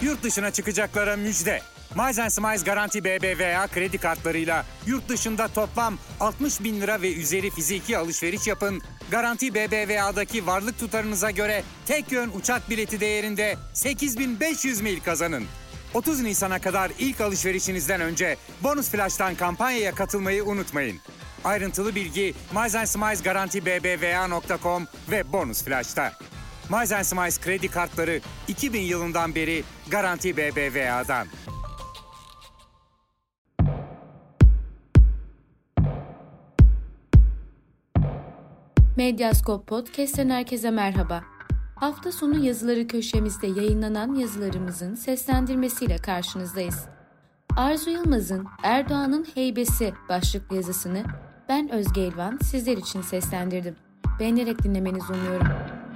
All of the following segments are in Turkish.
Yurt dışına çıkacaklara müjde. Miles & Smiles Garanti BBVA kredi kartlarıyla yurt dışında toplam 60 bin lira ve üzeri fiziki alışveriş yapın. Garanti BBVA'daki varlık tutarınıza göre tek yön uçak bileti değerinde 8.500 mil kazanın. 30 Nisan'a kadar ilk alışverişinizden önce Bonus Flash'tan kampanyaya katılmayı unutmayın. Ayrıntılı bilgi Miles & Smiles Garanti BBVA.com ve Bonus Flash'ta. Miles & Smiles kredi kartları 2000 yılından beri Garanti BBVA'dan. Medyaskop Podcast'ten herkese merhaba. Hafta sonu yazıları köşemizde yayınlanan yazılarımızın seslendirmesiyle karşınızdayız. Arzu Yılmaz'ın Erdoğan'ın Heybesi başlıklı yazısını ben Özge Elvan sizler için seslendirdim. Beğenerek dinlemenizi umuyorum.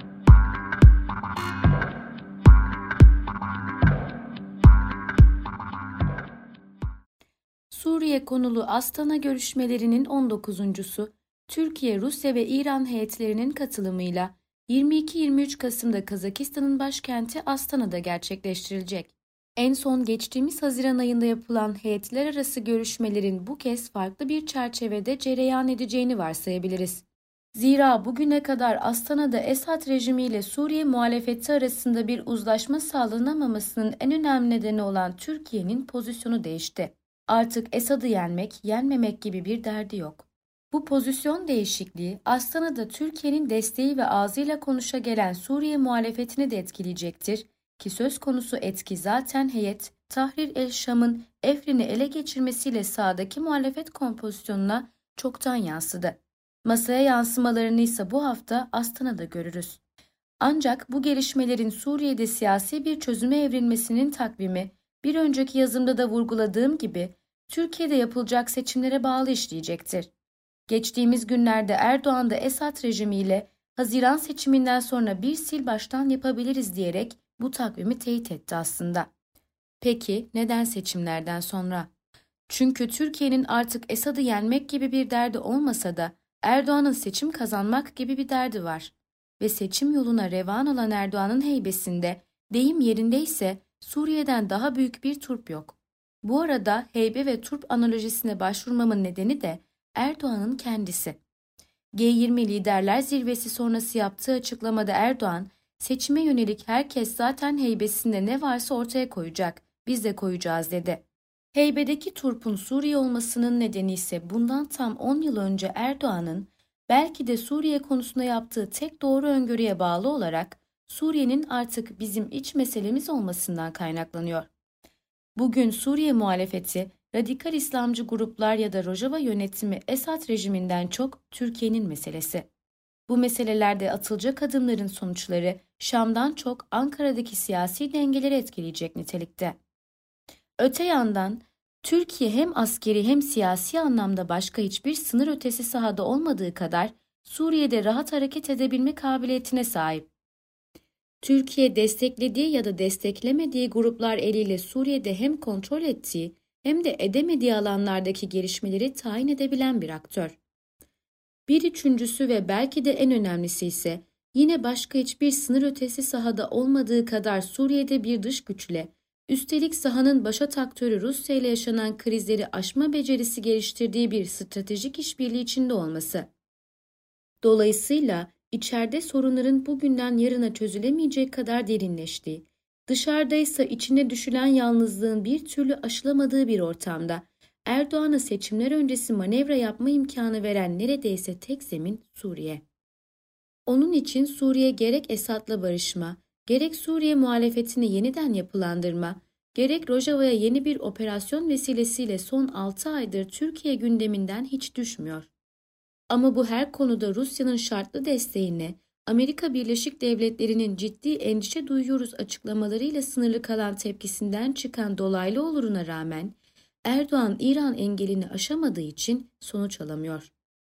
Suriye konulu Astana görüşmelerinin 19.'su Türkiye, Rusya ve İran heyetlerinin katılımıyla 22-23 Kasım'da Kazakistan'ın başkenti Astana'da gerçekleştirilecek. En son geçtiğimiz Haziran ayında yapılan heyetler arası görüşmelerin bu kez farklı bir çerçevede cereyan edeceğini varsayabiliriz. Zira bugüne kadar Astana'da Esad rejimiyle Suriye muhalefeti arasında bir uzlaşma sağlanamamasının en önemli nedeni olan Türkiye'nin pozisyonu değişti. Artık Esad'ı yenmek, yenmemek gibi bir derdi yok. Bu pozisyon değişikliği Astana'da Türkiye'nin desteği ve ağzıyla konuşa gelen Suriye muhalefetini de etkileyecektir ki söz konusu etki zaten heyet, Tahrir el-Şam'ın Efrin'i ele geçirmesiyle sahadaki muhalefet kompozisyonuna çoktan yansıdı. Masaya yansımalarını ise bu hafta Astana'da görürüz. Ancak bu gelişmelerin Suriye'de siyasi bir çözüme evrilmesinin takvimi, bir önceki yazımda da vurguladığım gibi Türkiye'de yapılacak seçimlere bağlı işleyecektir. Geçtiğimiz günlerde Erdoğan da Esad rejimiyle Haziran seçiminden sonra bir sil baştan yapabiliriz diyerek bu takvimi teyit etti aslında. Peki neden seçimlerden sonra? Çünkü Türkiye'nin artık Esad'ı yenmek gibi bir derdi olmasa da Erdoğan'ın seçim kazanmak gibi bir derdi var. Ve seçim yoluna revan olan Erdoğan'ın heybesinde, deyim yerindeyse Suriye'den daha büyük bir turp yok. Bu arada heybe ve turp analojisine başvurmamın nedeni de Erdoğan'ın kendisi. G20 Liderler Zirvesi sonrası yaptığı açıklamada Erdoğan, seçime yönelik herkes zaten heybesinde ne varsa ortaya koyacak, biz de koyacağız dedi. Heybedeki turpun Suriye olmasının nedeni ise bundan tam 10 yıl önce Erdoğan'ın belki de Suriye konusunda yaptığı tek doğru öngörüye bağlı olarak Suriye'nin artık bizim iç meselemiz olmasından kaynaklanıyor. Bugün Suriye muhalefeti, radikal İslamcı gruplar ya da Rojava yönetimi Esad rejiminden çok Türkiye'nin meselesi. Bu meselelerde atılacak adımların sonuçları Şam'dan çok Ankara'daki siyasi dengeleri etkileyecek nitelikte. Öte yandan Türkiye hem askeri hem siyasi anlamda başka hiçbir sınır ötesi sahada olmadığı kadar Suriye'de rahat hareket edebilme kabiliyetine sahip. Türkiye desteklediği ya da desteklemediği gruplar eliyle Suriye'de hem kontrol ettiği hem de edemediği alanlardaki gelişmeleri tayin edebilen bir aktör. Bir üçüncüsü ve belki de en önemlisi ise yine başka hiçbir sınır ötesi sahada olmadığı kadar Suriye'de bir dış güçle, üstelik sahanın başat aktörü Rusya ile yaşanan krizleri aşma becerisi geliştirdiği bir stratejik işbirliği içinde olması. Dolayısıyla içeride sorunların bugünden yarına çözülemeyecek kadar derinleştiği, dışarıdaysa içine düşülen yalnızlığın bir türlü aşılamadığı bir ortamda Erdoğan'a seçimler öncesi manevra yapma imkanı veren neredeyse tek zemin Suriye. Onun için Suriye gerek Esad'la barışma, gerek Suriye muhalefetini yeniden yapılandırma, gerek Rojava'ya yeni bir operasyon vesilesiyle son 6 aydır Türkiye gündeminden hiç düşmüyor. Ama bu her konuda Rusya'nın şartlı desteğine, Amerika Birleşik Devletleri'nin ciddi endişe duyuyoruz açıklamalarıyla sınırlı kalan tepkisinden çıkan dolaylı oluruna rağmen Erdoğan İran engelini aşamadığı için sonuç alamıyor.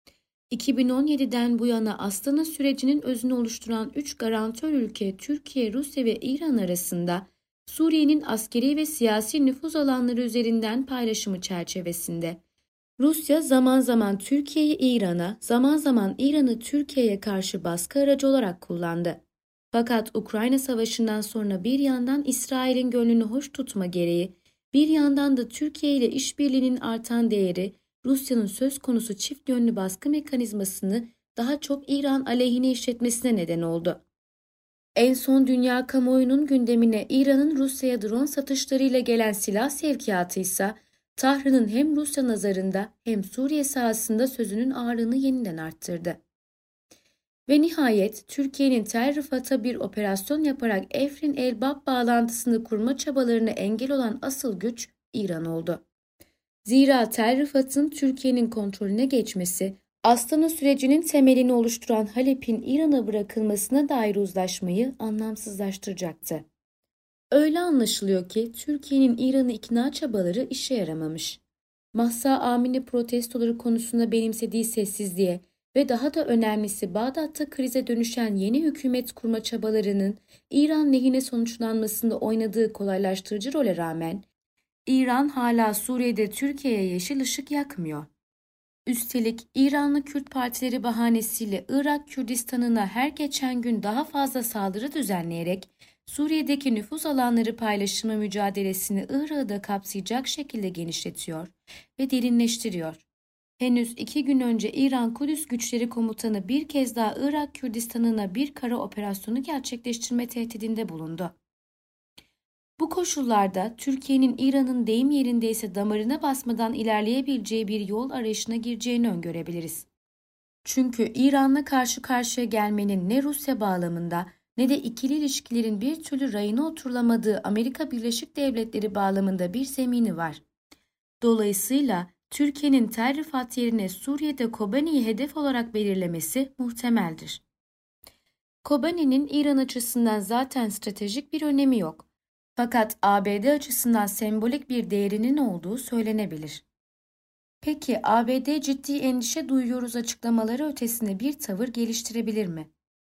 2017'den bu yana Astana sürecinin özünü oluşturan 3 garantör ülke Türkiye, Rusya ve İran arasında Suriye'nin askeri ve siyasi nüfuz alanları üzerinden paylaşımı çerçevesinde Rusya zaman zaman Türkiye'yi İran'a, zaman zaman İran'ı Türkiye'ye karşı baskı aracı olarak kullandı. Fakat Ukrayna Savaşı'ndan sonra bir yandan İsrail'in gönlünü hoş tutma gereği, bir yandan da Türkiye ile işbirliğinin artan değeri, Rusya'nın söz konusu çift yönlü baskı mekanizmasını daha çok İran aleyhine işletmesine neden oldu. En son dünya kamuoyunun gündemine İran'ın Rusya'ya drone satışlarıyla gelen silah sevkiyatı ise Tahran'ın hem Rusya nazarında hem Suriye sahasında sözünün ağırlığını yeniden arttırdı. Ve nihayet Türkiye'nin Tel Rifat'a bir operasyon yaparak Afrin el-Bab bağlantısını kurma çabalarına engel olan asıl güç İran oldu. Zira Tel Rifat'ın Türkiye'nin kontrolüne geçmesi, Astana sürecinin temelini oluşturan Halep'in İran'a bırakılmasına dair uzlaşmayı anlamsızlaştıracaktı. Öyle anlaşılıyor ki Türkiye'nin İran'ı ikna çabaları işe yaramamış. Mahsa Amini protestoları konusunda benimsediği sessizliğe ve daha da önemlisi Bağdat'ta krize dönüşen yeni hükümet kurma çabalarının İran lehine sonuçlanmasında oynadığı kolaylaştırıcı role rağmen İran hala Suriye'de Türkiye'ye yeşil ışık yakmıyor. Üstelik İranlı Kürt partileri bahanesiyle Irak Kürdistan'ına her geçen gün daha fazla saldırı düzenleyerek Suriye'deki nüfuz alanları paylaşımı mücadelesini Irak'ı da kapsayacak şekilde genişletiyor ve derinleştiriyor. Henüz 2 gün önce İran Kudüs Güçleri Komutanı bir kez daha Irak Kürdistan'ına bir kara operasyonu gerçekleştirme tehdidinde bulundu. Bu koşullarda Türkiye'nin İran'ın deyim yerindeyse damarına basmadan ilerleyebileceği bir yol arayışına gireceğini öngörebiliriz. Çünkü İran'la karşı karşıya gelmenin ne Rusya bağlamında ne de ikili ilişkilerin bir türlü rayına oturulamadığı Amerika Birleşik Devletleri bağlamında bir zemini var. Dolayısıyla Türkiye'nin Tel Rifat yerine Suriye'de Kobani'yi hedef olarak belirlemesi muhtemeldir. Kobani'nin İran açısından zaten stratejik bir önemi yok. Fakat ABD açısından sembolik bir değerinin olduğu söylenebilir. Peki ABD ciddi endişe duyuyoruz açıklamaları ötesinde bir tavır geliştirebilir mi?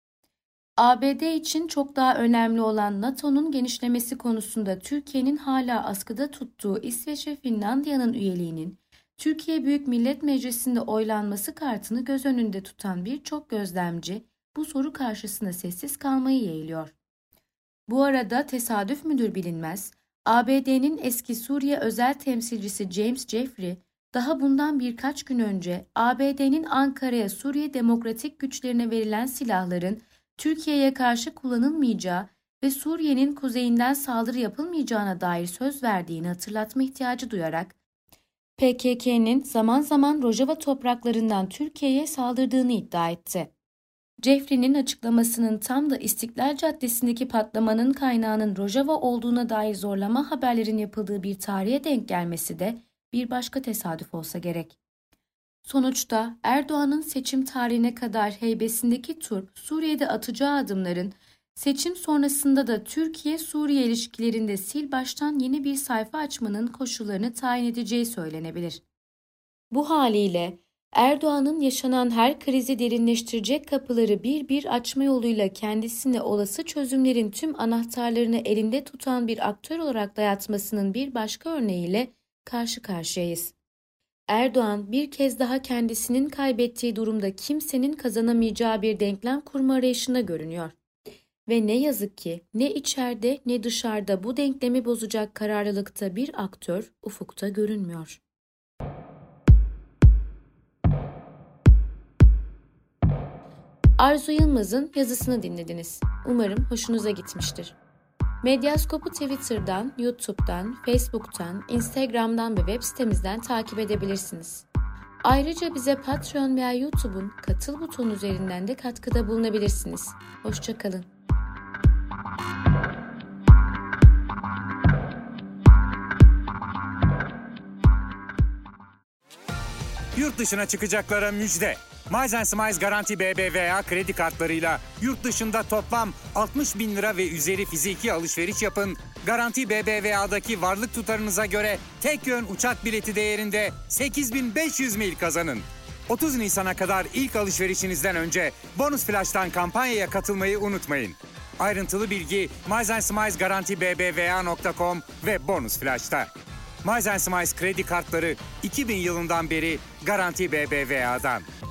ABD için çok daha önemli olan NATO'nun genişlemesi konusunda Türkiye'nin hala askıda tuttuğu İsveç ve Finlandiya'nın üyeliğinin Türkiye Büyük Millet Meclisi'nde oylanması kartını göz önünde tutan birçok gözlemci bu soru karşısında sessiz kalmayı yeğliyor. Bu arada tesadüf müdür bilinmez, ABD'nin eski Suriye özel temsilcisi James Jeffrey, daha bundan birkaç gün önce ABD'nin Ankara'ya Suriye Demokratik Güçlerine verilen silahların Türkiye'ye karşı kullanılmayacağı ve Suriye'nin kuzeyinden saldırı yapılmayacağına dair söz verdiğini hatırlatma ihtiyacı duyarak, PKK'nın zaman zaman Rojava topraklarından Türkiye'ye saldırdığını iddia etti. Jeffrey'nin açıklamasının tam da İstiklal Caddesi'ndeki patlamanın kaynağının Rojava olduğuna dair zorlama haberlerin yapıldığı bir tarihe denk gelmesi de bir başka tesadüf olsa gerek. Sonuçta Erdoğan'ın seçim tarihine kadar heybesindeki turp Suriye'de atacağı adımların seçim sonrasında da Türkiye-Suriye ilişkilerinde sil baştan yeni bir sayfa açmanın koşullarını tayin edeceği söylenebilir. Bu haliyle Erdoğan'ın yaşanan her krizi derinleştirecek kapıları bir bir açma yoluyla kendisine olası çözümlerin tüm anahtarlarını elinde tutan bir aktör olarak dayatmasının bir başka örneğiyle karşı karşıyayız. Erdoğan bir kez daha kendisinin kaybettiği durumda kimsenin kazanamayacağı bir denklem kurma arayışına görünüyor. Ve ne yazık ki ne içeride ne dışarıda bu denklemi bozacak kararlılıkta bir aktör ufukta görünmüyor. Arzu Yılmaz'ın yazısını dinlediniz. Umarım hoşunuza gitmiştir. Medyaskop'u Twitter'dan, YouTube'dan, Facebook'tan, Instagram'dan ve web sitemizden takip edebilirsiniz. Ayrıca bize Patreon veya YouTube'un katıl butonu üzerinden de katkıda bulunabilirsiniz. Hoşça kalın. Yurt dışına çıkacaklara müjde. Miles Smiles Garanti BBVA kredi kartlarıyla yurt dışında toplam 60 bin lira ve üzeri fiziki alışveriş yapın. Garanti BBVA'daki varlık tutarınıza göre tek yön uçak bileti değerinde 8.500 mil kazanın. 30 Nisan'a kadar ilk alışverişinizden önce Bonus Flash'tan kampanyaya katılmayı unutmayın. Ayrıntılı bilgi milesandsimilesgarantibbva.com ve Bonus Flash'ta. Miles Smiles kredi kartları 2000 yılından beri Garanti BBVA'dan.